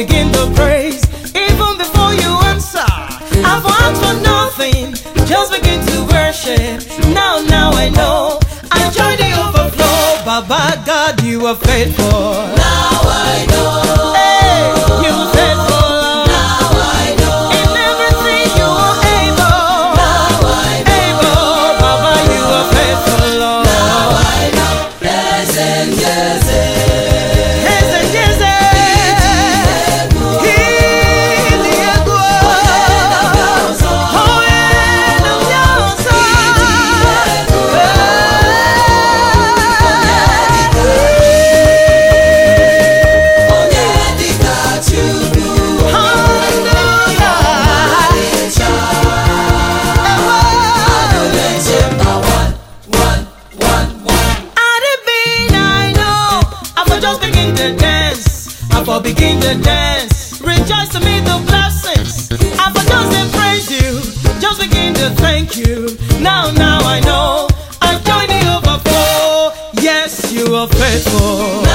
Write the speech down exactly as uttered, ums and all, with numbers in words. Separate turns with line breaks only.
begin to praise. Even before you answer, I've asked for nothing. Just begin to worship. Now, now I know. I join the overflow. Baba God, you are faithful.
Now I know.
Hey, you are faithful.
Now I know.
In everything you are able.
Now I know.
Able, Baba, you are faithful, Lord.
Now I know. Yes and yes.
Yes and yes. For begin to dance, rejoice to me the blessings. I for just to praise you, just begin to thank you. Now, now I know, I join the overflow. Yes, you are faithful.